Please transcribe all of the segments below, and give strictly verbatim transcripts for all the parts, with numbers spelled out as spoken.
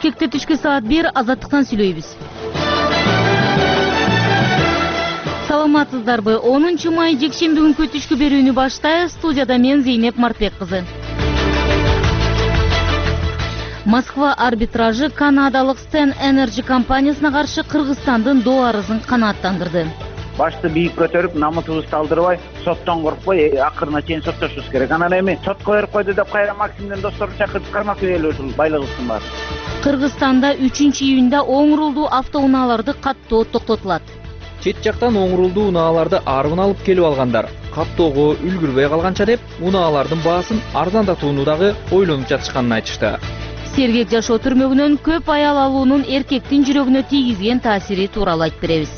Бишкекте түшкү саат бир азаттыктан сүйлөйбүз. Саламатсыздарбы? онунчу май жекшемби күнкү түшкү берүүнү баштайбыз. Студияда мен Зейнеп Мартбек кызы. Москва арбитражы канадалык Стен Energy компаниясына каршы Кыргызстандын доо арызын канааттандырды. Башты бийик көтөрүп, намытыбызды алдырбай, соттон коркпой, акырына чейин соттошубуз керек. Анан эми сотко берип койду деп кайра Максимден досторун чакырып кармак үйлөрү байлыгыбыздын баары. Кыргызстанда үчүнчү июнда оң рулдуу автоунааларды каттоо токтотулат. Чет жактан оң рулдуу унааларды арбын алып келип алгандар каттоого үлгүрбөй калганча деп унаалардын баасын арзандатууну дагы ойлонуп жатышканын айтышты. Сергек жашоо түрмөгүнөн көп аял алуунун эркектин жүрөгүнө тийгизген таасири тууралуу айтып беребиз.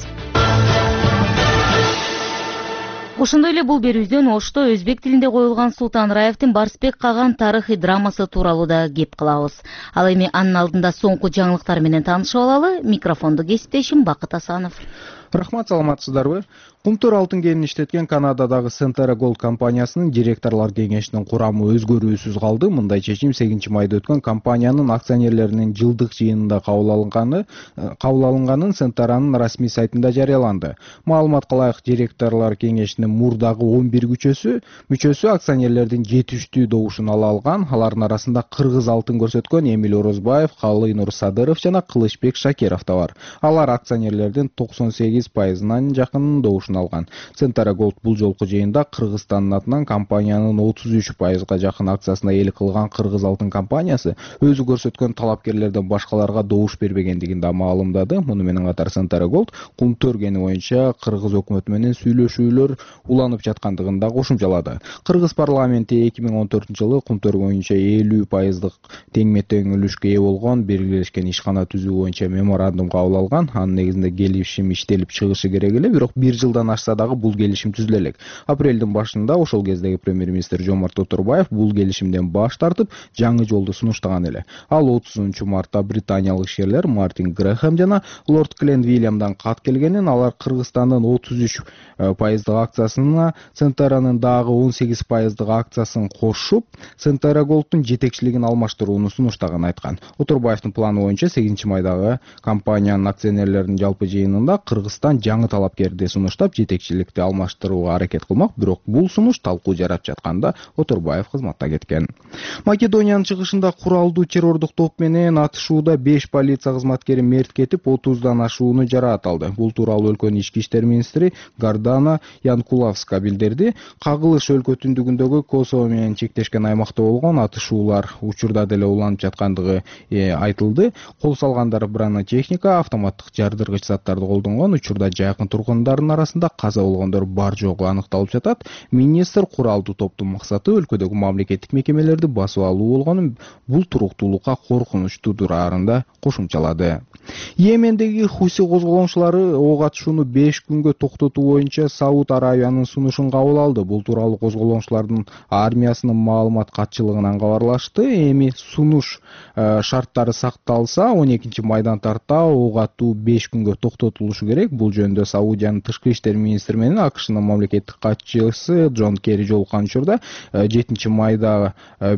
Ошондой эле бул берүүбүздөн Ошто өзбек тилинде коюлган Султан Раевдин Барсбек каган тарыхый драмасы тууралуу да кеп кылабыз. Ал эми анын алдында соңку жаңылыктар менен таанышып алалы. Микрофонду кесиптешим Бакыт Асанов. Рахмат, саламатсыздарбы? Кумтур алтын кенин иштеткен Канададагы Centera Gold компаниясынын директорлор кеңешинин курамы өзгөрүүсүз калды. Мындай чечим сегизинчи майда өткөн компаниянын акционерлеринин жылдык жыйынында кабыл алынганы, кабыл алынганын Centera'нын расмий сайтында жарыяланды. Маалымат кылайык, директорлор кеңешинин мурдагы он бир мүчөсү, мүчөсү акционерлердин жетиштүү добушун ала алган. Алардын арасында кыргыз алтын көрсөткөн Эмиль Орозбаев, Калыйнур Садыров жана Кылычбек Шакиров да бар. Алар акционерлердин токсон сегиз пайызынан жакынын добушун алган. Centera Gold бул жолку жыйында Кыргызстандын атынан компаниянын отуз үч пайызга жакын акциясына ээлик кылган Кыргыз алтын компаниясы өзү көрсөткөн талапкерлерден башкаларга добуш бербегендигин да маалымдады. Муну менен катар Centera Gold кум төргени боюнча Кыргыз өкмөтү менен сүйлөшүүлөр уланып жаткандыгын да кошумчалады. Кыргыз парламенти эки миң он төртүнчү жылы кум төр боюнча элүү пайыздык тең-метең үлүшкө ээ болгон биргелешкен ишкана түзүү боюнча меморандум кабыл алган. Анын негизинде келишим иштелип чыгышы керек эле, бирок бир жылдан ашса дагы бул келишим түзүлө элек. Апрелдин башында ошол кездеги премьер-министр Жомарт Отурбаев бул келишимден баш тартып, жаңы жолду сунуштаган эле. Ал отузунчу мартта британиялык ишкерлер Мартин Грэхэм жана лорд Клен Вильямдан кат келгенин, алар Кыргызстандын отуз үч пайыздык акциясына Centera'нын дагы он сегиз пайыздык акциясын кошуп, Centera Gold'ун жетекчилигин алмаштырууну сунуштаган айткан. Отурбаевдин планы боюнча сегизинчи майдагы компаниянын акционерлеринин жалпы жыйынында Кыргызстан жаңы талапкерди сунуштап, жетекчиликти алмаштырууга аракет кылмак, бирок бул сунуш талкуу жарап жатканда Отурбаев кызматта кеткен. Македониянын чыгышында куралдуу террордук топ менен атышууда беш полиция кызматкери мерт кетип, отуздан ашууну жараат алды. Бул тууралуу өлкөнүн ички иштер министри Гардана Янкуловска билдирди. Кагылыш өлкө түндүгүндөгү Косово менен чектешкен аймакта болгон атышуулар учурда деле уланып жаткандыгы э, айтылды. Кол салгандар бронетехника, автоматтык жардыргыч заттарды колдонгон. Учурда жакын тургундардын арасында каза болгондор бар жогу аныкталып жатат. Министр куралдуу топтун максаты өлкөдөгү мамлекеттик мекемелерди басып алуу болгонун, бул туруктуулукка коркунуч тудураарын да кошумчалады. Йемендеги Хуси козголоңчулары ок атышууну беш күнгө токтотуу боюнча Сауд Арабиянын сунушун кабыл алды. Бул тууралуу козголоңчулардын армиясынын маалымат катчылыгынан кабарлашты. Эми сунуш э, шарттары сакталса, он экинчи майдан тарта ок атуу беш күнгө токтотулушу керек. Бул жөнүндө Саудиянын тышкы иштер министри менен АКШнын мамлекеттик катчысы Джон Керри жолуккан учурда жетинчи майда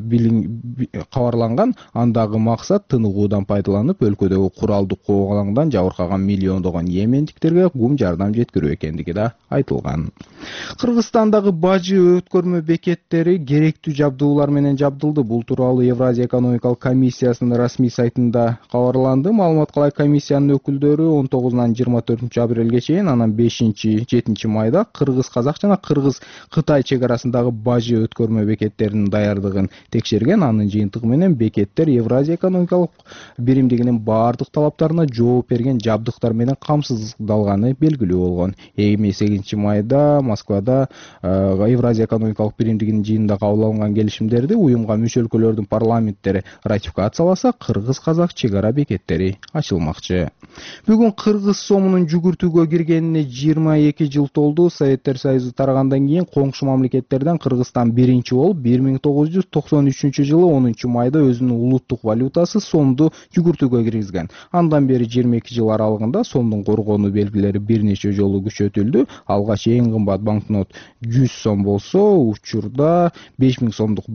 кабарланган. Андагы максат тыныгуудан пайдаланып өлкөдөгү куралдуу коогалаңдан жабыркаган миллиондогон йемендиктерге кум жардам жеткирүү экендиги да айтылган. Кыргызстандагы бажы өткөрмө бекеттери керектүү жабдуулар менен жабдылды. Бул тууралуу Евразия экономикалык комиссиясынын расмий сайтында кабарланды. Маалымат кылай, комиссиянын өкүлдөрү он тогузунан жыйырма төртүнчү апрелге чейин, анан бешинчи жетинчи майда Кыргыз-Казак жана Кыргыз-Кытай чек арасындагы бажы өткөрмө бекеттеринин даярдыгын текшерген. Анын жыйынтыгы менен бекеттер Евразия экономикалык биримдигинин баардык талаптарына жооп берген жабдыктар менен камсыздалганы белгилүү болгон. Эми сегизинчи майда Москвада Евразия экономикалык биримдигинин жыйынында кабыл алынган келишимдерди уюмга мүчө өлкөлөрдүн парламенттери ратификацияласа, Кыргыз-Казак чек ара бекеттери ачылмакчы. Бүгүн Кыргыз сомунун жүгүртүүгө киргенине жыйырма эки жыл толду. Советтер Союзу тарагандан кийин коңшу мамлекеттерден Кыргызстан биринчи болуп, бир миң тогуз жүз токсон үчүнчү жылы онунчу майда өзүнүн улуттук валютасы сомду жүгүртүүгө киргизген. Андан бери жыйырма эки жыл аралыгында сомдун коргонуу белгилери бир нече жолу күчөтүлдү. Алгач эң кымбат банкнот жүз сом болсо, учурда беш миң сомдук банк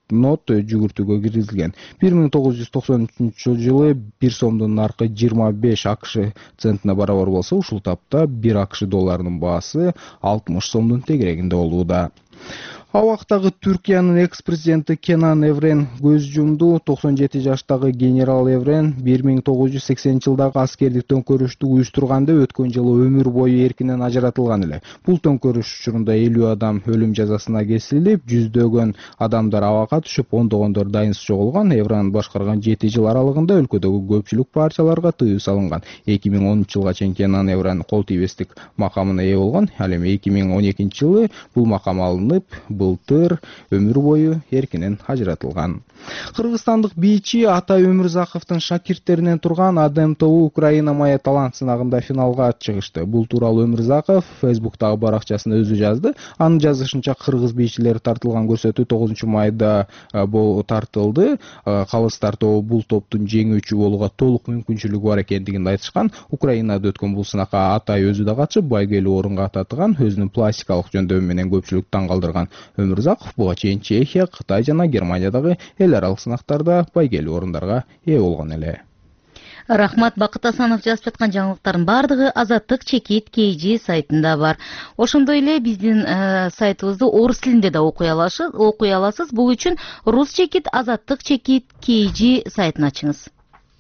банкнот жүгүртүүгө киргизилген. бир миң тогуз жүз токсон үчүнчү жылы бир сомдун наркы жыйырма беш акш центине барабар болсо, ушул тапта бир акш долларынын баасы алтымыш сомдун тегерегинде болууда. Абактагы Түркиянын экс-президенти Кенан Еврен көз жумду. токсон жети жаштагы генерал Еврен бир миң тогуз жүз сексенинчи жылдагы аскердик төңкөрүштү уюштурганда өткөн жылы өмүр бою эркинен ажыратылган эле. Бул төңкөрүш учурунда элүү адам өлүм жазасына кесилип, жүздөгөн адамдар абакка түшүп, ондогондор дайынсыз жоголгон. Еврен башкарган жети жыл аралыгында өлкөдөгү көпчүлүк партияларга тыюу салынган. эки миң онунчу жылга чейин Кенан Еврен кол тийбестик макамына ээ болгон. Ал эми эки миң он экинчи жылы бул макам алынып, былтыр өмүр бою эркинен ажыратылган. Кыргызстандык бийчи Атай Өмүрзаковдун шакирттеринен турган Адем тобу Украина моя талант сынагында финалга чыгышты. Бул тууралуу Өмүрзаков Фейсбуктагы баракчасында өзү жазды. Анын жазышынча, кыргыз бийчилери тартылган көрсөтүү тогузунчу майда тартылды. Калыс тартоо бул топтун жеңүүчү болууга толук мүмкүнчүлүгү бар экендигин айтышкан. Украинада өткөн бул сынакка Атай өзү да катышып, байгелүү орунга ататыган, өзүнүн пластикалык жөндөмү менен көпчүлүктү таң калтырган. Өмүрзаков буга чейин Чехия, Кытай жана Германиядагы эл аралык сынактарда байгелүү орундарга ээ болгон эле. Рахмат. Бакыт Асанов жазып жаткан жаңылыктардын бардыгы Азаттык чекит кей жи сайтында бар. Ошондой эле биздин сайтыбызды орус тилинде да окуй аласыз. Бул үчүн рус чекит Азаттык чекит кей жи сайтын ачыңыз.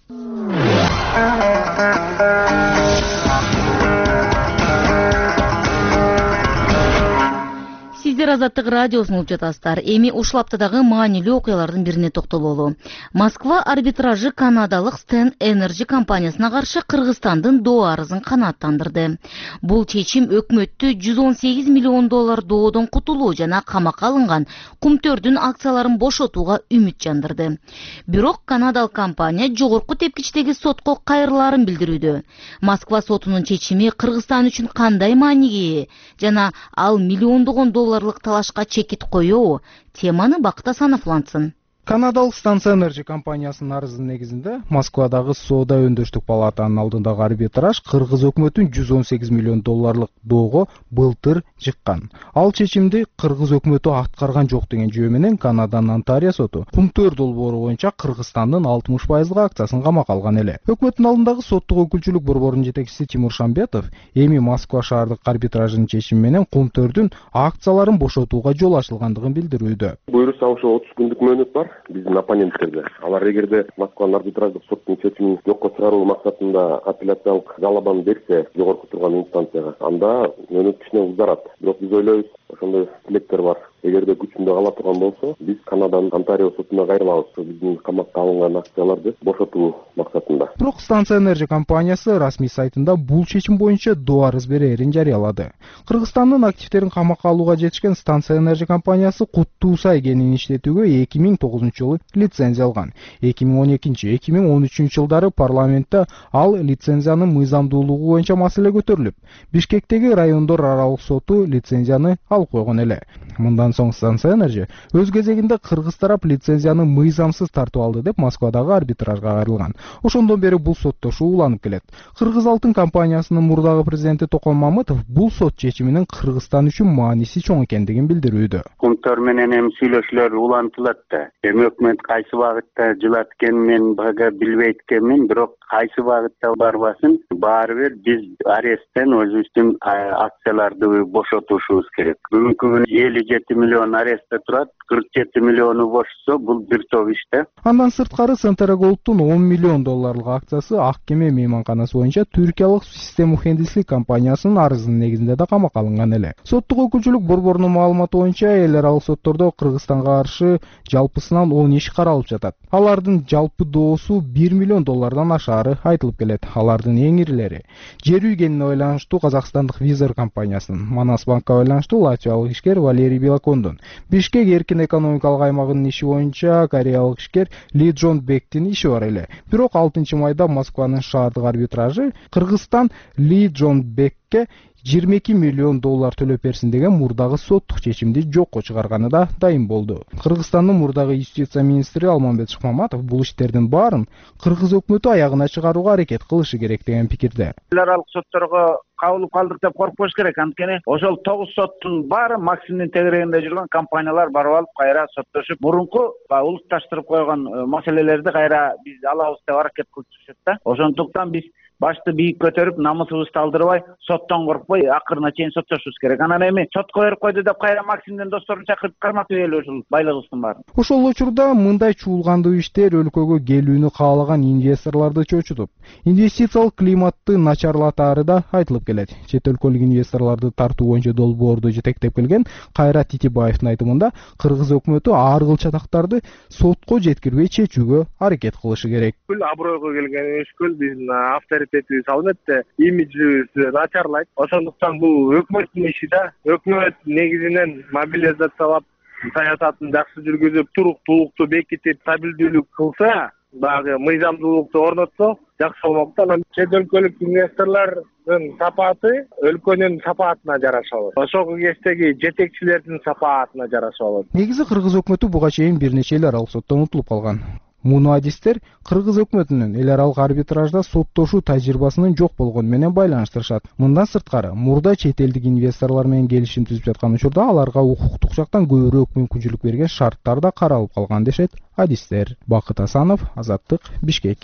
Сиздер Азаттык радиосун угуп жатасыздар. Эми ушул аптадагы маанилүү окуялардын бирине токтололу. Москва арбитражы канадалык Stern Energy компаниясына каршы Кыргызстандын доо арызын канааттандырды. Бул чечим өкмөттү жүз он сегиз миллион доллар доодон кутулуу жана камакка алынган кумтөрдүн акцияларын бошотууга үмүт жандырды. Бирок канадалык компания жогорку тепкичтеги сотко кайрылаарын билдирүүдө. Москва сотунун чечими Кыргызстан үчүн кандай мааниге ээ жана ал миллиондогон долларлык талашка чекит коёбу? Теманы Бакыт Асанов улантсын. Канадалык Stern Energy компаниясынын арызынын негизинде Москвадагы соода өндүрүштүк палатанын алдындагы арбитраж кыргыз өкмөтүн жүз он сегиз миллион долларлык доого былтыр жыккан. Ал чечимди кыргыз өкмөтү аткарган жок деген жөө менен Канаданын Онтарио соту кумтөр долбоору боюнча Кыргызстандын алтымыш пайыздык акциясын камакка алган эле. Өкмөттүн алдындагы соттук өкүлчүлүк борборунун жетекчиси Тимур Шамбетов эми Москва шаардык арбитражынын чечими менен кумтөрдүн акцияларын бошотууга жол ачылгандыгын билдирүүдө. Буйруса ошо отуз күндүк мөөнөт бар. Биздин оппоненттерде алар эгерде Москванын арбитраждык соттун чечимин жокко чыгаруу максатында апелляциялык жалобаны берсе жогорку турган инстанцияга, анда мөөнөт кичине узарат. Бирок биз ойлойбуз, ошондой тилектер бар. Эгерде күчүндө кала турган болсо, биз Канаданын Онтарио сотуна кайрылабыз, биздин камакка алынган акцияларды бошотуу максатында. Бирок Stern Energy компаниясы расмий сайтында бул чечим боюнча доо арыз берээрин жарыялады. Кыргызстандын активтерин камакка алууга жетишкен Stern Energy компаниясы куттуу сай кенин иштетүүгө эки миң тогузунчу жылы лицензия алган. эки миң он экинчи эки миң он үчүнчү жылдары парламентте ал лицензиянын мыйзамдуулугу боюнча маселе көтөрүлүп, Бишкектеги райондор аралык соту лицензияны алып койгон эле. Мындан соң Stern Energy өз кезегинде кыргыз тарап лицензияны мыйзамсыз тартып алды деп Москвадагы арбитражга кайрылган. Ошондон бери бул соттошуу уланып келет. Кыргыз алтын компаниясынын мурдагы президенти Токон Мамытов бул сот чечиминин Кыргызстан үчүн мааниси чоң экендигин билдирүүдө. Кумтөр менен эми сүйлөшүүлөр улантылат да. Эми өкмөт кайсы багытта жылат экенин мен бага билбейт экенмин, бирок кайсы багытта барбасын, баары бир биз аресттен өзүбүздүн акцияларды бошотушубуз керек. Бүгүнкү күнү элүү жети миллион арестте турат, кырк жети миллиону бошсо, бул бир топ иште. Андан сырткары Центр Голдтун он миллион долларлык акциясы Ак кеме мейманканасы боюнча түркиялык Систем Мухендислик компаниясынын арызынын негизинде да камакка алынган эле. Соттук өкүлчүлүк борборунун маалыматы боюнча эл аралык соттордо Кыргызстанга каршы жалпысынан он иш каралып жатат. Алардын жалпы доосу бир миллион доллардан ашаары айтылып келет. Алардын эң ирилери жер үйгенине байланыштуу Казакстандык Визер компаниясынын, Манас банкка байланыштуу латвиялык ишкер Валерий Белокондун, Бишкек эркин экономикалык аймагынын иши боюнча кореялык ишкер Ли Джон Бектин иши бар эле. Бирок алтынчы майда Москванын шаардык арбитражы Кыргызстан Ли Джон Бекке жыйырма эки миллион доллар төлөп берсин деген мурдагы соттук чечимди жокко чыгарганы да дайым болду. Кыргызстандын мурдагы юстиция министри Алмамбет Шыкмаматов бул иштердин баарын кыргыз өкмөтү аягына чыгарууга аракет кылышы керек деген пикирде. Эл аралык сотторго кабылып калдык деп коркпош керек. Анткени ошол тогуз соттун баары максимдин тегерегинде жүргөн компаниялар барып алып кайра соттошуп, мурунку улутташтырып койгон маселелерди кайра биз алабыз деп аракет кылып жүрүшөт да. Ошондуктан биз башты бийик көтөрүп, намысыбызды алдырбай, соттон коркпой, акырына чейин соттошубуз керек. Анан эми сотко берип койду деп кайра максимден досторун чакырып карматып эле ушул байлыгыбыздын баарын. Ошол учурда мындай чуулгандуу иштер өлкөгө келүүнү каалаган инвесторлорду чочутуп, инвестициялык климатты начарлатаары да айтылып келет. Чет өлкөлүк инвесторлорду тартуу боюнча долбоорду жетектеп келген Кайрат Титибаевдин айтымында, Кыргыз өкмөтү ар кыл чатактарды сотко жеткирбей чечүүгө аракет кылышы керек. Бүл абройго келген өскөл биздин авторитетибиз, албетте имиджибиз начарлайт. Ошондуктан бул өкмөттүн иши да. Өкмөт негизинен мобилизациялап, саясатын жакшы жүргүзүп, туруктуулукту бекитип, стабилдүүлүк кылса, дагы мыйзамдуулукту орнотсо жакшы болмок да. Анан чет өлкөлүк инвесторлордун сапааты өлкөнүн сапаатына жараша болот. Ошол кездеги жетекчилердин сапаатына жараша болот. Негизи Кыргыз өкмөтү буга чейин бир нече эл аралык соттон утулуп калган. Муну адистер Кыргыз өкмөтүнүн эл аралык арбитражда соттошуу тажрыйбасынын жок болгону менен байланыштырышат. Мындан сырткары, мурда чет элдик инвесторлор менен келишим түзүп жаткан учурда аларга укуктук жактан көбүрөөк мүмкүнчүлүк берген шарттар да каралып калган дешет адистер. Бакыт Асанов, Азаттык, Бишкек.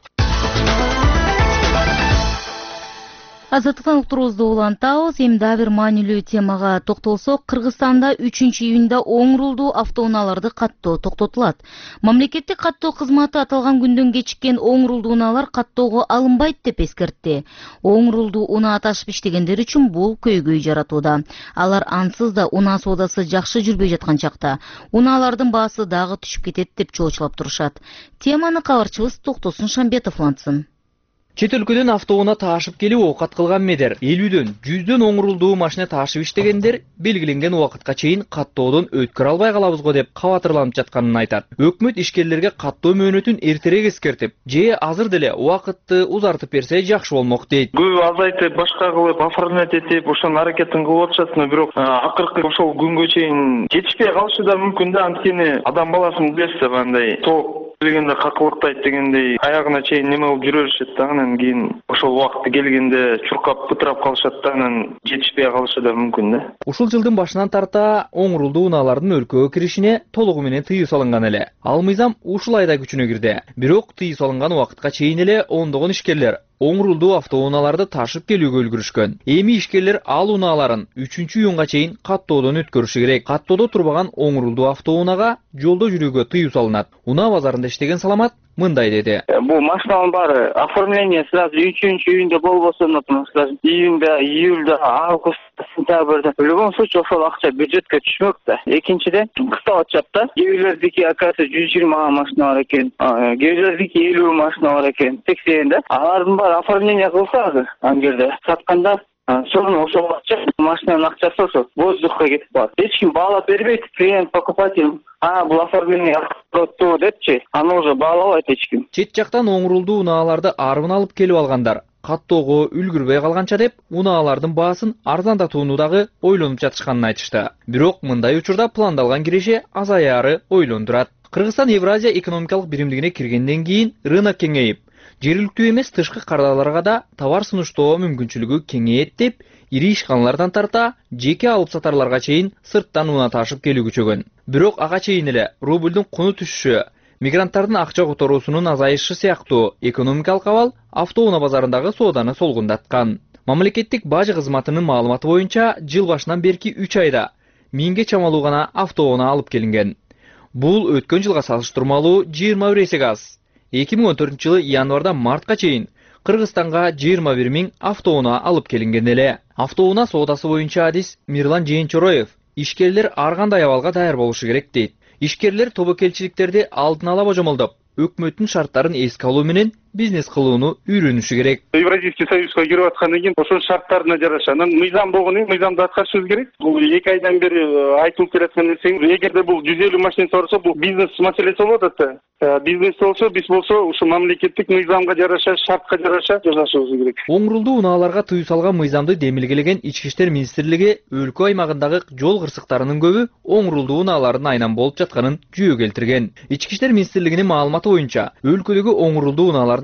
Азаттыктан уктуруубузду улантабыз. Эми дагы бир маанилүү темага токтолсок, Кыргызстанда үчүнчү июнда оңрулдуу автоунааларды каттоо токтотулат. Мамлекеттик каттоо кызматы аталган күндөн кечиккен оңрулдуу унаалар каттоого алынбайт деп эскертти. Оңрулдуу унаа ташып иштегендер үчүн бул көйгөй жаратууда. Алар ансыз да унаа соодасы жакшы жүрбөй жаткан чакта унаалардын баасы дагы түшүп кетет деп чоочулап турушат. Теманы кабарчыбыз Токтосун Шамбетов улантсын. Чет өлкөдөн автоунаа таашып келип оокат кылган медер элүүдөн жүздөн оңрулдуу машина таашып иштегендер белгиленген убакытка чейин каттоодон өткөрө албай калабыз го деп кабатырланып жатканын айтат. Өкмөт ишкерлерге каттоо мөөнөтүн эртерээк эскертип, же азыр деле убакытты узартып берсе жакшы болмок дейт. Көп азайтып, башка кылып, оформлять этип, ошонун аракетин кылып атышат, бирок акыркы ошол күнгө чейин жетишпей калышы да мүмкүн да. Анткени адам баласын билесиз, андай тоок келгенде какылыктайт дегендей аягына чейин неме болуп жүрө беришет да. Анан кийин ошол убакыты келгенде чуркап бытырап калышат да, анан жетишпей калышы да мүмкүн да. Ушул жылдын башынан тарта оңрулдуу унаалардын өлкөгө киришине толугу менен тыюу салынган эле. Ал мыйзам ушул айда күчүнө кирди. Бирок тыюу салынган убакытка чейин эле ондогон ишкерлер оңрулдуу автоунааларды ташып келүүгө үлгүрүшкөн. Эми ишкерлер ал унааларын үчүнчү июнга чейин каттоодон өткөрүшү керек. Каттоодо турбаган оңрулдуу автоунаага жолдо жүрүүгө тыюу салынат. Унаа базарында иштеген Саламат мындай деди. Бул машиналардын баары оформление сразу үчүнчү июнда болбосо, например, июнда, июльда, августта, сентябрда. В любом случае ошол акча бюджетке түшмөк да. Экинчиден, кыска атышат да. Кээ бирлердики оказывается жүз жыйырма машина бар экен, кээ бирлердики элүү машина бар экен, сексен да. Алардын баары оформление кылса азыр, ангерде сатканда сону ошол акча машинанын акчасы ошо воздухка кетип калат. Эч ким баалап бербейт, клиент, покупатель а бул оформление кылыптуу депчи, аны уже баалабайт эч ким. Чет жактан оңрулдуу унааларды арбын алып келип алгандар каттоого үлгүрбөй калганча деп унаалардын баасын арзандатууну дагы ойлонуп жатышканын айтышты. Бирок мындай учурда пландалган киреше азаяры ойлондурат. Кыргызстан Евразия экономикалык биримдигине киргенден кийин рынок кеңейип, жергиликтүү эмес тышкы кардаларга да товар сунуштоо мүмкүнчүлүгү кеңейет деп, ири ишканалардан тарта жеке алып сатарларга чейин сырттан унаа ташып келүү күчөгөн. Бирок ага чейин эле рубльдун куну түшүшү, мигранттардын акча которуусунун азайышы сыяктуу экономикалык абал автоунаа базарындагы сооданы солгундаткан. Мамлекеттик бажы кызматынын маалыматы боюнча жыл башынан берки үч айда миңге чамалуу гана автоунаа алып келинген. Бул өткөн жылга салыштырмалуу жыйырма бир эсеге аз. эки миң он төртүнчү жылы январдан мартка чейин Кыргызстанга жыйырма бир миң автоунаа алып келинген эле. Автоунаа соодасы боюнча адис Мирлан Жээнчороев ишкерлер ар кандай абалга даяр болушу керек дейт. Ишкерлер тобокелчиликтерди алдын ала божомолдоп, өкмөттүн шарттарын эске алуу менен бизнес кылууну үйрөнүшү керек. Евразийский союзга кирип аткандан кийин ошол шарттарына жараша анан мыйзам болгону мыйзамды аткарышыбыз керек. Бул эки айдан бери айтылып келаткан нерсе. Эгерде бул жүз элүү машина сорсо, бул бизнес маселеси болот да. Бизнес болсо, биз болсо ушу мамлекеттик мыйзамга жараша, шартка жараша жасашыбыз керек. Оңрулдуу унааларга тыюу салган мыйзамды демилгелеген Ички иштер министрлиги өлкө аймагындагы жол кырсыктарынын көбү оңрулдуу унаалардын айынан болуп жатканын жүйө келтирген. Ички иштер министрлигинин маалыматы боюнча, өлкөдөгү оңрулдуу унаалардын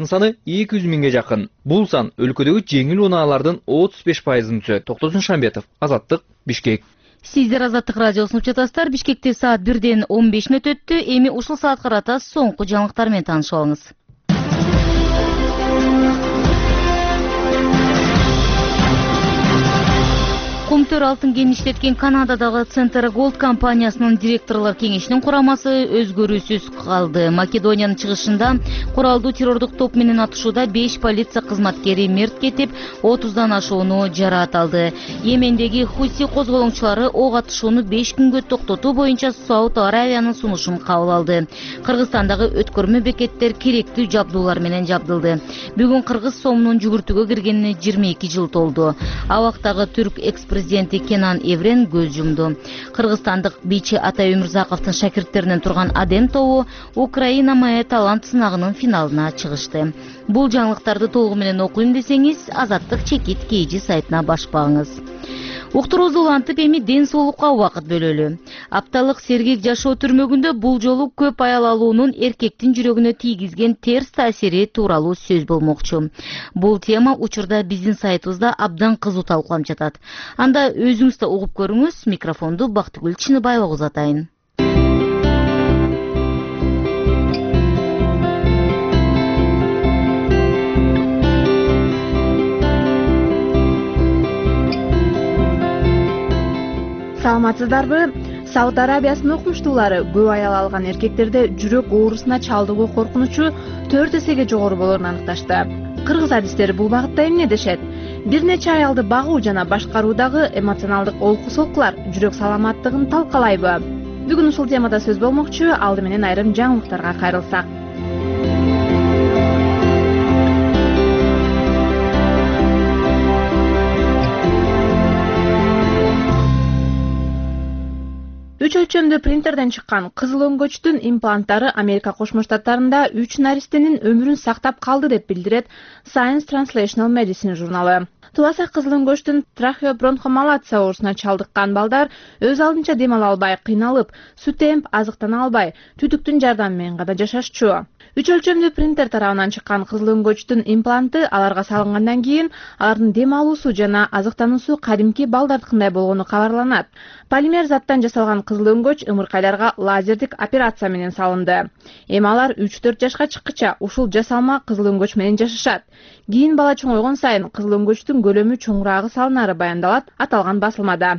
унаалардын саны эки жүз миңге жакын. Бул сан өлкөдөгү жеңил унаалардын отуз беш пайызын түзөт. Токтосун Шамбетов, Азаттык, Бишкек. Сиздер Азаттык радиосун угуп жатасыздар. Бишкекте саат бирден он беш мүнөт өттү. Эми ушул саатка карата соңку жаңылыктар менен таанышып алыңыз. Кумтөр алтын кенин иштеткен Канададагы Центр Голд компаниясынын директорлор кеңешинин курамасы өзгөрүүсүз калды. Македониянын чыгышында куралдуу террордук топ менен атышууда беш полиция кызматкери мерт кетип, отуздан ашууну жараат алды. Йемендеги Хуси козголоңчулары ок атышууну беш күнгө токтотуу боюнча Сауд Аравиянын сунушун кабыл алды. Кыргызстандагы өткөрмө бекеттер керектүү жабдуулар менен жабдылды. Бүгүн кыргыз сомунун жүгүртүүгө киргенине жыйырма эки жыл толду. Абактагы түрк экспресс Президенти Кенан Еврен көз жумду. Кыргызстандык бийчи Атай Өмүрзаковдун шакирттеринен турган Адем тобу Украина Мая талант сынагынын финалына чыгышты. Бул жаңылыктарды толугу менен окуйм десеңиз, Азаттык чекит кейжи сайтына башпаңыз. Уктуруубузду улантып, эми ден соолукка убакыт бөлөлү. Апталык сергек жашоо түрмөгүндө бул жолу көп аял алуунун эркектин жүрөгүнө тийгизген терс таасири тууралуу сөз болмокчу. Бул тема учурда биздин сайтыбызда абдан кызуу талкууланып жатат. Анда өзүңүз да угуп көрүңүз. Микрофонду Бактыгүл Чыныбаева узатайын. Саламатсыздарбы? Сауд Арабиясынын окумуштуулары көп аял алган эркектерде жүрөк оорусуна чалдыгуу коркунучу төрт эсеге жогору болоорун аныкташты. Кыргыз адистери бул багытта эмне дешет? Бир нече аялды багуу жана башкаруудагы эмоционалдык олку-солкулар жүрөк саламаттыгын талкалайбы? Бүгүн ушул темада сөз болмокчу. Алды менен айрым жаңылыктарга кайрылсак. Үч өлчөмдүү принтерден чыккан кызыл өңгөчтүн импланттары Америка Кошмо Штаттарында үч наристенин өмүрүн сактап калды деп билдирет Science Translational Medicine журналы. Тубаса кызыл өңгөчтүн трахеобронхомалация оорусуна чалдыккан балдар өз алдынча дем ала албай, кыйналып, сүт эмип, азыктана албай, түтүктүн жардамы менен гана жашашчу. Үч өлчөмдүү принтер тарабынан чыккан кызыл өңгөчтүн импланты аларга салынгандан кийин алардын дем алуусу жана азыктануусу кадимки балдардыкындай болгону кабарланат. Полимер заттан жасалган кызыл өңгөч ымыркайларга лазердик операция менен салынды. Эми алар үч төрт жашка чыккыча ушул жасалма кызыл өңгөч менен жашашат. Кийин бала чоңойгон сайын кызыл өңгөчтүн көлөмү чоңураагы салынары баяндалат аталган басылмада.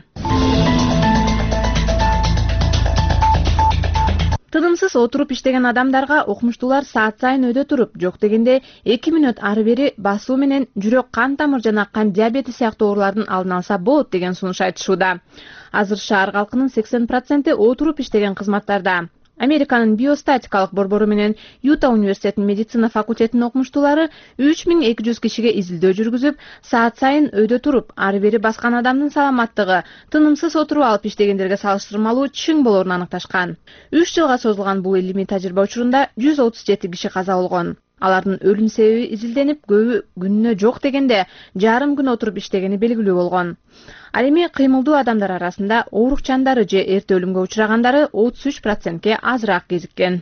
Тынымсыз отуруп иштеген адамдарга окумуштуулар саат сайын өйдө туруп, жок дегенде эки мүнөт ары бери басуу менен жүрөк кан тамыр жана кан диабети сыяктуу оорулардын алдын алса болот деген сунуш айтышууда. Азыр шаар калкынын сексен проценти отуруп иштеген кызматтарда. Американын биостатикалык борбору менен Юта университетинин медицина факультетинин окумуштуулары үч миң эки жүз кишиге изилдөө жүргүзүп, саат сайын өйдө туруп, ары бери баскан адамдын саламаттыгы тынымсыз отуруп алып иштегендерге салыштырмалуу чың болоорун аныкташкан. үч жылга созулган бул илимий тажрыйба учурунда жүз отуз жети киши каза болгон. Алардын өлүм себеби изилденип, көбү күнүнө жок дегенде жарым күн отуруп иштегени белгилүү болгон. Ал эми кыймылдуу адамдар арасында оорукчандары же эрте өлүмгө учурагандары отуз үч процентке азыраак кезиккен.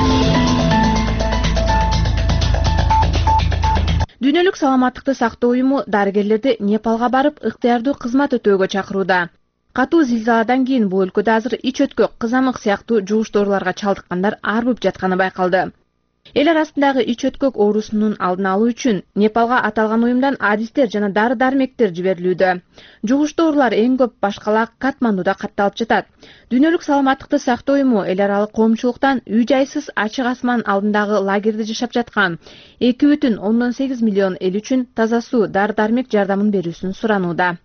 Дүйнөлүк саламаттыкты сактоо уюму дарыгерлерди Непалга барып ыктыярдуу кызмат өтөөгө чакырууда. Катуу зилзаладан кийин бул өлкөдө азыр ич өткөк, кызамык сыяктуу жугуш дооруларга чалдыккандар арбып жатканы байкалды. Эл арасындагы ич өткөк оорусунун алдын алуу үчүн Непалга аталган уюмдан адистер жана дары-дармектер жиберилүүдө. Жугуш доорулар эң көп башкалак Катмандуда катталып жатат. Дүйнөлүк саламаттыкты сактоо уюму эл аралык коомчулуктан үй-жайсыз ачык асман алдындагы лагерде жашап жаткан эки бүтүн ондон сегиз миллион эл үчүн таза суу, дары-дармек жардамын берүүсүн суранууда.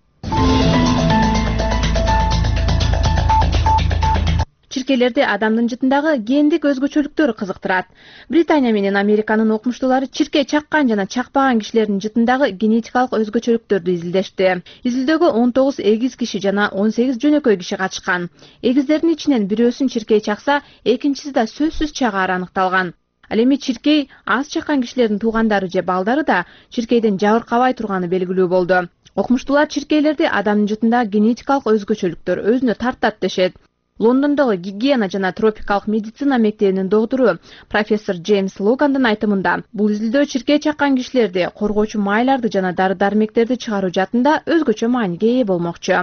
Чиркейлерди адамдын жытындагы гендик өзгөчөлүктөр кызыктырат. Британия менен Американын окумуштуулары чирке чаккан жана чакпаган кишилердин жытындагы генетикалык өзгөчөлүктөрдү изилдешти. Изилдөөгө он тогуз эгиз киши жана он сегиз жөнөкөй киши катышкан. Эгиздердин ичинен бирөөсүн чиркей чакса, экинчиси да сөзсүз чагары аныкталган. Ал эми чиркей аз чаккан кишилердин туугандары же балдары да чиркейден жабыркабай турганы белгилүү болду. Окумуштуулар чиркейлерди адамдын жытындагы генетикалык өзгөчөлүктөр өзүнө тартат дешет. Лондондогу гигиена жана тропикалык медицина мектебинин доктуру профессор Джеймс Логандын айтымында, бул изилдөө чиркей чаккан кишилерди коргоочу майларды жана дары-дармектерди чыгаруу жаатында өзгөчө мааниге ээ болмокчу.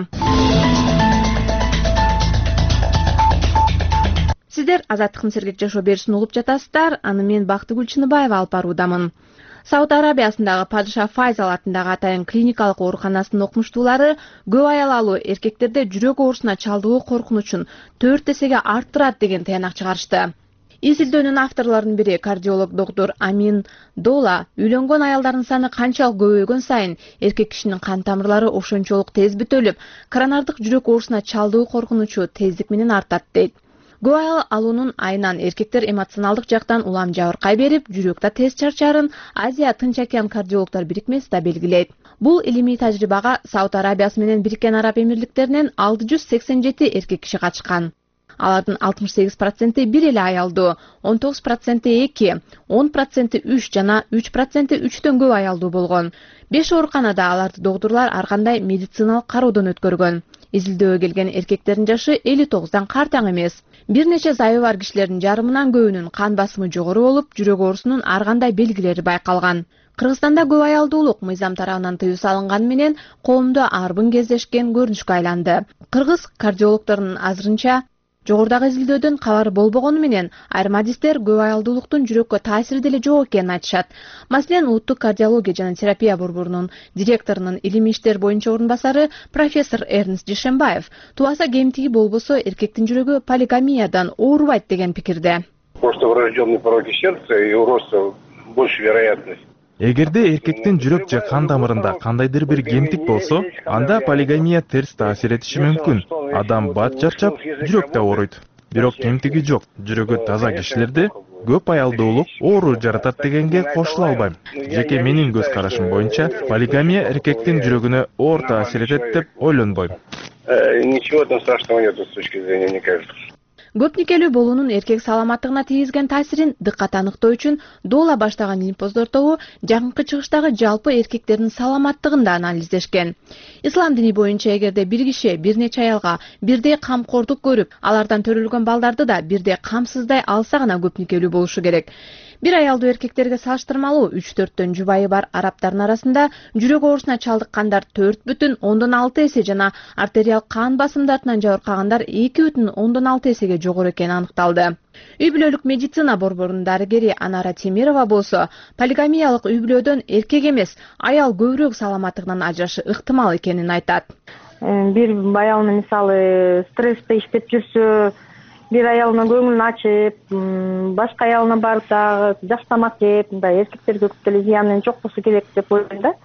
Сиздер Азаттыктын сергек жашоо берүүсүн угуп жатасыздар, аны мен Бактыгүл Чыныбаева алып баруудамын. Сауд Арабиясындагы Падыша Файзал атындагы атайын клиникалык ооруканасынын окумуштуулары көп аял алуу эркектерде жүрөк оорусуна чалдыгуу коркунучун төрт эсеге арттырат деген таянак чыгарышты. Изилдөөнүн авторлорунун бири кардиолог доктор Амин Дола үйлөнгөн аялдардын саны канчалык көбөйгөн сайын эркек кишинин кан тамырлары ошончолук тез бүтөлүп, коронардык жүрөк оорусуна чалдыгуу коркунучу тездик менен артат дейт. Көп аял алуунун айынан эркектер эмоционалдык жактан улам жабыркай берип, жүрөктө тез чарчаарын Азия Тынч океан кардиологдор бирикмеси да белгилейт. Бул илимий тажрыйбага Сауд Арабиясы менен Бириккен Араб Эмирликтеринен алты жүз сексен жети эркек киши катышкан. Алардын алтымыш сегиз проценти бир эле аялдуу, он тогуз проценти эки, он проценти үч жана үч проценти үчтөн көп аялдуу болгон. беш ооруканада аларды доктурлар ар кандай медициналык кароодон өткөргөн. Изилдөөгө келген эркектердин жашы элүү тогуздан картаң эмес. Бир нече зайыбы бар кишилердин жарымынан көбүнүн кан басымы жогору болуп, жүрөк оорусунун ар кандай белгилери байкалган. Кыргызстанда көп аялдуулук мыйзам тарабынан тыюу салынганы менен коомдо арбын кездешкен көрүнүшкө айланды. Кыргыз кардиологдорунун азырынча жогорудагы изилдөөдөн кабары болбогону менен айрым адистер көп аялдуулуктун жүрөккө таасири деле жок экенин айтышат. Маселен, Улуттук кардиология жана терапия борборунун директорунун илимий иштер боюнча орун басары профессор Эрнст Дүйшөнбаев тубаса кемтиги болбосо эркектин жүрөгү полигамиядан оорубайт деген пикирде. Просто врожденный пороки сердца и у роста больше вероятность. Эгерде эркектин жүрөк же кан тамырында кандайдыр бир кемтик болсо, анда полигамия терс таасир этиши мүмкүн. Адам бат чарчап, жүрөк да ооруйт. Бирок кемтиги жок. Жүрөгү таза кишилерде көп аялдуулук оору жаратат дегенге кошула албайм. Жеке менин көз карашым боюнча, полигамия эркектин жүрөгүнө оор таасир этет деп ойлонбойм. Ничего там страшного нет с точки зрения, мне кажется. Көп никелүү болуунун эркек саламаттыгына тийгизген таасирин дыккат аныктоо үчүн Дола баштаган илимпоздор тобу жакынкы чыгыштагы жалпы эркектердин саламаттыгын да анализдешкен. Ислам дини боюнча эгерде бир киши бир нече аялга бирдей камкордук көрүп, алардан төрөлгөн балдарды да бирдей камсыздай алса гана көп никелүү болушу керек. Бир аялдуу эркектерге салыштырмалуу үч төрттөн жубайы бар арабтардын арасында жүрөк оорусуна чалдыккандар төрт бүтүн ондон алты эсе жана артериал кан басымдартынан жабыркагандар эки бүтүн ондон алты эсеге жогору экени аныкталды. Үй бүлөлүк медицина борборунун дарыгери Анара Темирова болсо, полигамиялык үй бүлөдөн эркек эмес, аял көбүрөөк саламаттыгынан ажырашы ыктымал экенин айтат. Бир аялны мисалы стрессте иштеп жүрсө, бир аялына көңүлүн ачып, башка аялына барып дагы жаш тамак жеп, мындай эркектерге көп деле зыянын жок болсо керек деп ойлойм да.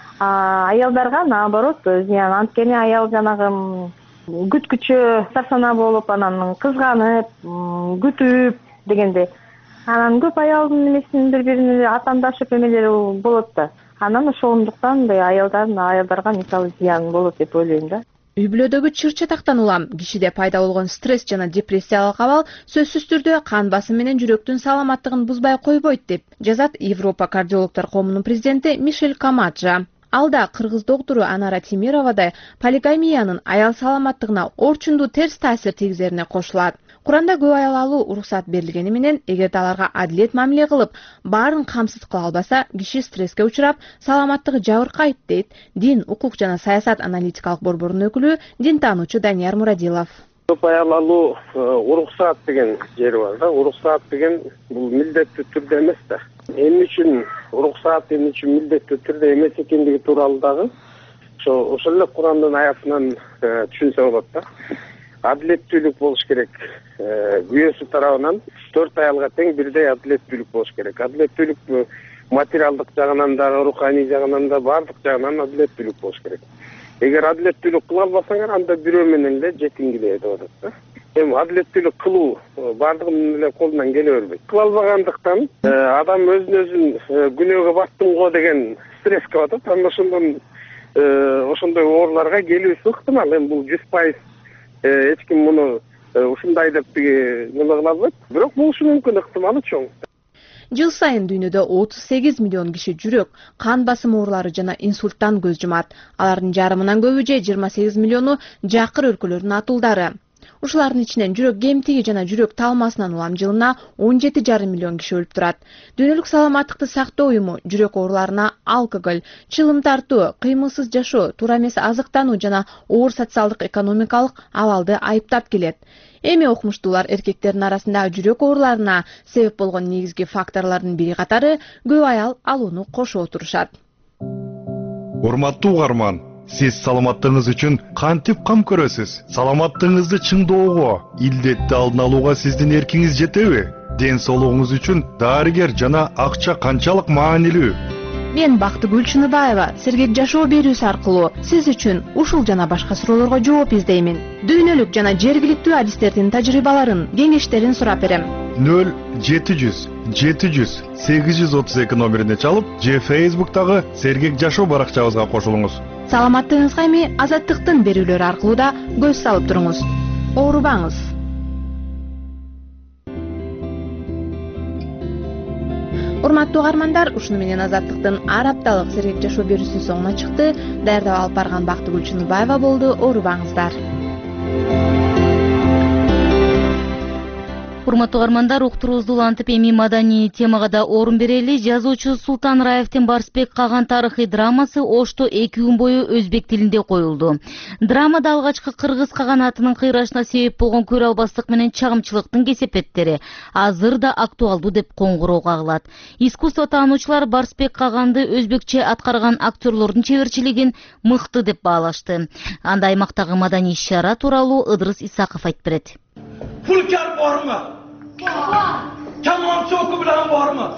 Аялдарга наоборот зыян, анткени аял жанагы күткүчө сарсана болуп, анан кызганып, күтүп дегенде, анан көп аялдын эмесин бири-бирине атандашып эмелери болот да. Анан ошондуктан мындай аялдардын аялдарга мисалы зыян болот деп ойлойм да. Үй бүлөдөгү чыр-чатактан улам кишиде пайда болгон стресс жана депрессиялык абал сөзсүз түрдө кан басым менен жүрөктүн саламаттыгын бузбай койбойт деп жазат Европа кардиологдор коомунун президенти Мишель Камаджа. Алда кыргыз доктуру Анара Темировадай полигамиянын аял саламаттыгына орчундуу терс таасир тийгизерине кошулат. Куранда көп аял алуу уруксат берилгени менен, эгерде аларга адилет мамиле кылып, баарын камсыз кыла албаса, киши стресске учурап, саламаттыгы жабыркайт дейт Дин, укук жана саясат аналитикалык борборунун өкүлү, дин таануучу Данияр Мурадилов. Көп аял алуу уруксат деген жери бар да. Уруксат деген бул милдеттүү түрдө эмес да. Эмне үчүн уруксат, эмне үчүн милдеттүү түрдө эмес экендиги тууралуу дагы ошо ошол эле Курандын аятынан түшүнсө болот да. Адилеттүүлүк болуш керек. Күйөөсү тарабынан төрт аялга тең бирдей адилеттүүлүк болуш керек. Адилеттүүлүк материалдык жагынан да, руханий жагынан да, баардык жагынан адилеттүүлүк болуш керек. Эгер адилеттүүлүк кыла албасаңар, анда бирөө менен эле жетиңгиле деп атат да. Эми адилеттүүлүк кылуу баардыгынын эле колунан келе бербейт. Кыла албагандыктан адам өзүн өзүн күнөөгө баттым го деген стресске батат. Анан ошондон ошондой ооруларга келүүсү ыктымал. Эми бул жүз пайыз эч ким муну ушундай деп неме кыла албайт. Бирок болушу мүмкүн, ыктымалы чоң. Жыл сайын дүйнөдө отуз сегиз миллион киши жүрөк, кан басым оорулары жана инсульттан көз жумат. Алардын жарымынан көбү же жыйырма сегиз миллиону жакыр өлкөлөрдүн атуулдары. Ушулардын ичинен жүрөк кемтиги жана жүрөк талмасынан улам жылына он жети жарым миллион киши өлүп турат. Дүйнөлүк саламаттыкты сактоо уюму жүрөк ооруларына алкоголь, чылым тартуу, кыймылсыз жашоо, туура эмес азыктануу жана оор социалдык экономикалык абалды айыптап келет. Эми окумуштуулар эркектердин арасында жүрөк ооруларына себеп болгон негизги факторлордун бири катары көп аял алууну кошо отурушат. Урматтуу угарман, сиз саламаттыгыңыз үчүн кантип кам көрөсүз? Саламаттыгыңызды чыңдоого, илдетти алдын алууга сиздин эркиңиз жетеби? Ден соолугуңуз үчүн дарыгер жана акча канчалык маанилүү? Мен Бактыгүл Чыныбаева сергек жашоо берүүсү аркылуу сиз үчүн ушул жана башка суроолорго жооп издеймин. Дүйнөлүк жана жергиликтүү адистердин тажрыйбаларын, кеңештерин сурап берем. нөл жети жүз жети жүз сегиз жүз отуз эки номерине чалып, же Facebook'тагы сергек жашоо баракчабызга кошулуңуз. Саламаттыгыңызга эми Азаттыктын берүүлөрү аркылуу да көз салып туруңуз. Оорубаңыз. Урматтуу угармандар, ушуну менен Азаттыктын ар апталык сергек жашоо берүүсү соңуна чыкты. Даярдап алып барган Бактыгүл Чыныбаева болду. Оорубаңыздар. Урматтуу угармандар, уктуруубузду улантып эми маданий темага да орун берели. Жазуучу Султан Раевдин Барсбек Каган тарыхый драмасы Ошто эки күн бою өзбек тилинде коюлду. Драмада алгачкы кыргыз каганатынын кыйрашына себеп болгон көрө албастык менен чагымчылыктын кесепеттери азыр да актуалдуу деп коңгуроо кагылат. Искусство таануучулар Барсбек Каганды өзбекче аткарган актерлордун чеберчилигин мыкты деп баалашты. Анда аймактагы маданий иш-чара тууралуу Ыдырыс Исаков айтып берет. Fulkar var mı? Kemançı oku bilen var mı?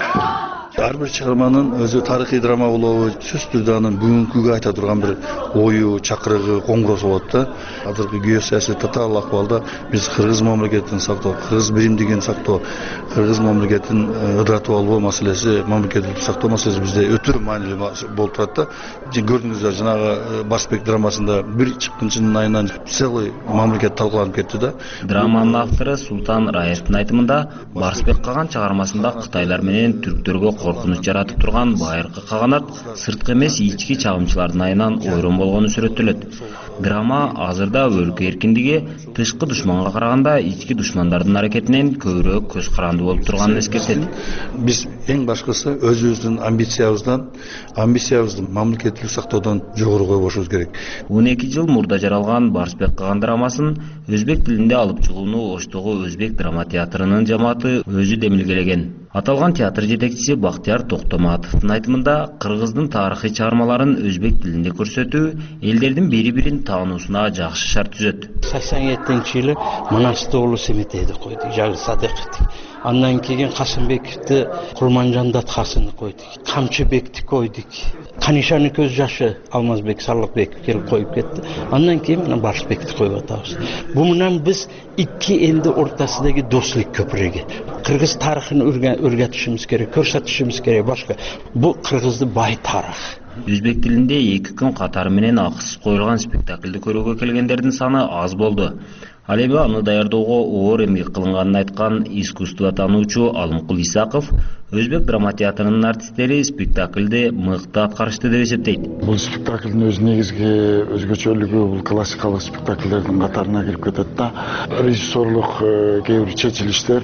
Ар бир чыгарманын өзү тарыхый драма болобу, сөзсүз түрдө анын бүгүнкүгө айта турган бир ою, чакырыгы, коңгуроосу болот да. Азыркы геосаясий татаал акыбалда биз кыргыз мамлекетин сактоо, кыргыз биримдигин сактоо, кыргыз мамлекетин ыдыратып алуу маселеси, мамлекеттик сактоо маселеси бизде өтө маанилүү болуп турат да. Көрдүңүздөр, жанагы Барсбек драмасында бир чыккынчынын айынан целый мамлекет талкууланып кетти да. Драманын автору Султан Раевдин айтымында Барсбек Каган чыгармасында кытайлар менен түрктөргө коркунуч жаратып турган байыркы каганат сырткы эмес ички чагымчылардын айынан ойрон болгону сүрөттөлөт. Драма азырда өлкө эркиндиги тышкы душманга караганда ички душмандардын аракетинен көбүрөөк көз карандуу болуп турганын эскертет. Биз эң башкысы өзүбүздүн амбициябыздан, амбициябызды мамлекеттик сактоодон жогору койбошубуз керек. он эки жыл мурда жаралган Барсбек Каган драмасын өзбек тилинде алып чыгууну Оштогу өзбек драма театрынын жамааты өзү демилгелеген. Аталган театр жетекчиси Бактияр Токтоматовдун айтымында кыргыздын тарыхый чыгармаларын өзбек тилинде көрсөтүү элдердин бири-бирин таануусуна жакшы шарт түзөт. сексен жетинчи жылы Мынастуулу Семетейди койдук, Жагыр Садыковду. Андан кийин Касымбековду, Курманжан Датхасыны койдук. Камчыбекти койдук. Канишаны көз жашы Алмазбек Сарлыкбеков келип коюп кетти. Андан кийин мына Барсбекти коюп атабыз. Бу менен биз эки элди ортосундагы достук көпүрөгү кыргыз тарыхын өргөтүшүбүз керек, көрсөтүшүбүз керек. Башка бу кыргыздын бай тарыхы. Өзбек тилинде эки күн катары менен акысыз коюлган спектакльди көрүүгө келгендердин саны аз болду. Ал эми аны даярдоого оор эмгек кылынганын айткан искусство таануучу Алымкул Исаков өзбек драма театрынын артисттери спектакльди мыкты аткарышты деп эсептейт. Бул спектаклдин өз негизги өзгөчөлүгү бул классикалык спектакльдердин катарына кирип кетет да. Режиссерлук кээ бир чечилиштер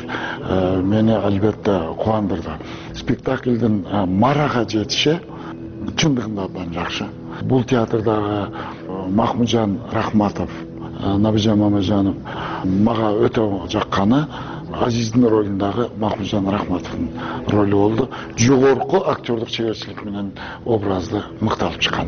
мени албетте кубандырды. Спектаклдин марага жетиши чындыгында абдан жакшы. Бул театрдагы Махмуджан Рахматов, Набижан Мамажанов мага өтө жакканы Азиздин ролундагы Махмуджан Рахматовдун ролу болду. Жогорку актердук чеберчилик менен образды мыкты алып чыккан.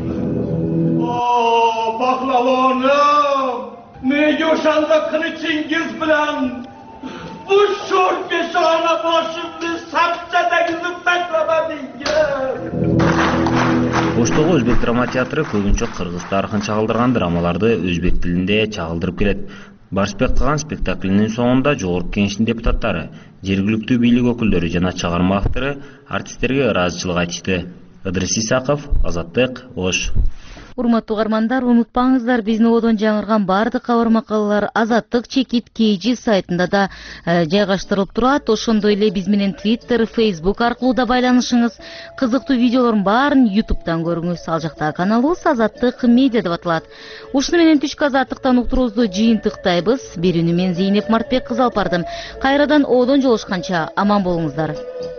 О, Бахлавоным, неге ошондо кылычыңыз менен bu şor peşana başımды sapça degizip taklamadыңыз? Оштогу өзбек драма театры көбүнчө кыргыз тарыхын чагылдырган драмаларды өзбек тилинде чагылдырып келет. Барсбек Каган спектаклинин соңунда жогорку кеңештин депутаттары, жергиликтүү бийлик өкүлдөрү жана чыгарма автору артисттерге ыраазычылык айтышты. Ыдырыс Исаков, Азаттык, Ош. Урматтуу угармандар, унутпаңыздар, биздин одон жаңырган баардык кабар макалалар Азаттык чекит kg сайтында да жайгаштырылып турат. Ошондой эле биз менен Twitter, Facebook аркылуу да байланышыңыз. Кызыктуу видеолордун баарын YouTube'дан көрүңүз. Ал жактагы каналыбыз Азаттык медиа деп аталат. Ушуну менен түшкү азаттыктан уктуруубузду жыйынтыктайбыз. Берүүнү мен Зейнеп Мартбек кызы алып бардым. Кайрадан одон жолушканча аман болуңуздар.